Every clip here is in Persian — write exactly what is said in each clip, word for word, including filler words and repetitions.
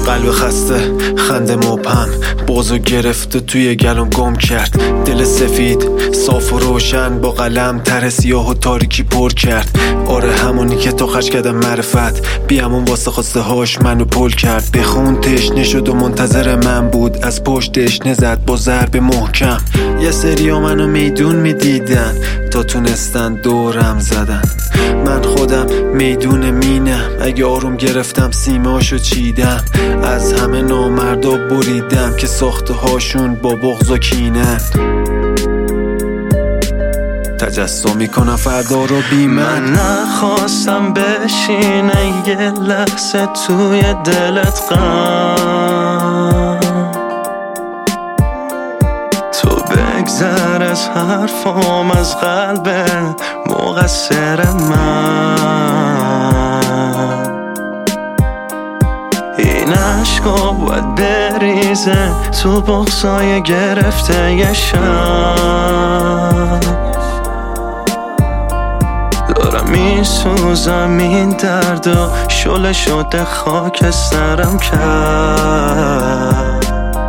قلب خسته، خنده مبهم، بازو گرفته توی گلوم گم کرد. دل سفید، صاف و روشن، با قلم طرح سیاه و تاریکی پر کرد. آره همونی که تو خرج کردم معرفت، بیامون واسه خواسته هاش منو پل کرد. بخون تشنه شد و منتظر من بود، از پشت تشنه زد با ضرب محکم. یه سریا منو میدون میدیدن تا تونستن دورم زدن. من خودم میدون مینم، اگه آروم گرفتم سیمه‌اشو چیدم. از همه نامردا بریدم که ساخته هاشون با بغض و کینن. تجسم میکنم فردا رو بی من. من نخواستم بشینه یه لحظه توی دلت غم، تو بگذر از حرفام، از قلب مقصر من. این عشقا باید بریزه تو بغضای گرفته یه شب. دارم میسوزم این درد و شله شده خاک سرم کرد.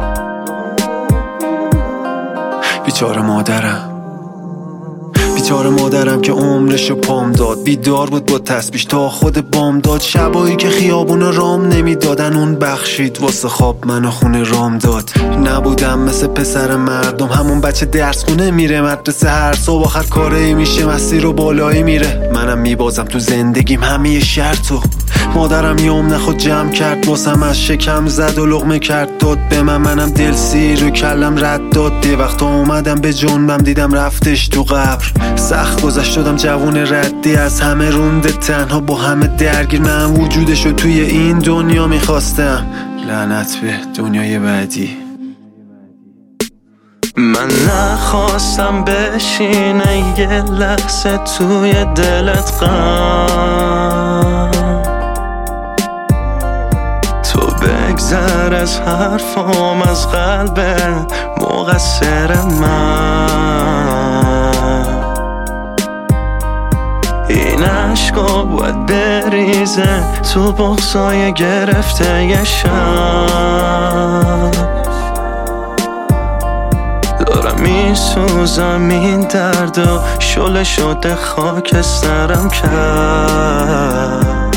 بیچاره مادرم، بیچاره مادرم که عمرشو پام داد. بیدار بود با تسبیح تا خود بام داد. شبایی که خیابون رام نمیدادن اون بخشید واسه خواب منو خونه رام داد. نبودم مثل پسر مردم، همون بچه درس خونه میره مدرسه، هر صبح آخر کاری میشه مسیر و بالایی میره. منم میبازم تو زندگیم همه شرطو. مادرم یوم نخود جمع کرد واسم، از شکم زد و لقمه کرد داد به من. منم دل سیر و کلم رد داد. ده وقتا اومدم به جنبم دیدم رفتش تو قبر. سخت گذشت شدم جوون ردی، از همه رونده تنها با همه درگیر. من وجودشو توی این دنیا میخواستم، لعنت به دنیای بعدی. من نخواستم بشینه یه لحظه توی دلت غم، تو بگذر از حرفام، از قلب مقصر من. این عشقا باید بریزه تو بغضای گرفته یه شب. دارم میسوزم این درد و شله شده خاک سرم کرد.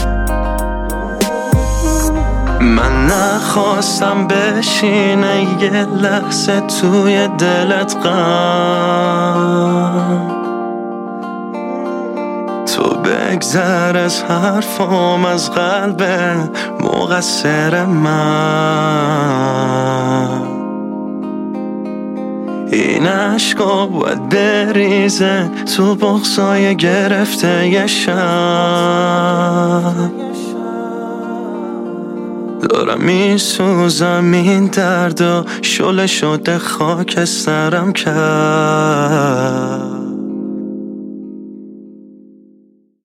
من نخواستم بشینه یه لحظه توی دلت غم، تو بگذر از حرفام، از قلب مقصر من. این عشقا باید بریزه تو بغضای گرفته یه شب. دارم میسوزم این درد و شله شده خاک سرم کرد.